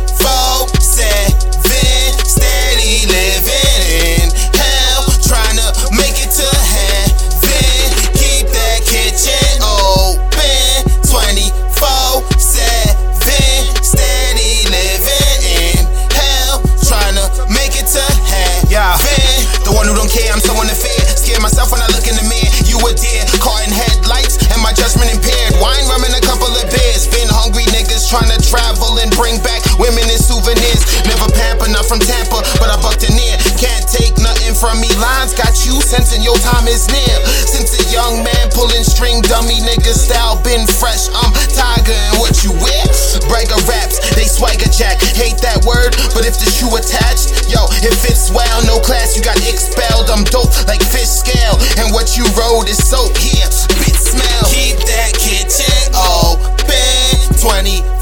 steady living in hell, trying to make it to heaven. Keep that kitchen open 24/7, steady living in hell, trying to make it to heaven. Yeah, the one who don't care, I'm someone to fear. Scare myself when I look in the mirror. You a deer, caught in headlights, and my judgment impaired. Wine, rum, and a couple of beers. Been hungry niggas trying to travel and bring back women and souvenirs. Never pamper, not from Tampa, but I bucked in near. Can't take nothing from me. Lines got you sensing your time is near. Since a young man pulling string, dummy nigga style been fresh. I'm Tiger and what you wear. Bragger raps, they swagger jack. Hate that word, but if the shoe attached, yo, it fits well. No class, you got expelled. I'm dope like fish scale, and what you rode is soap. Here, spit smell. Keep that kitchen open 24/7.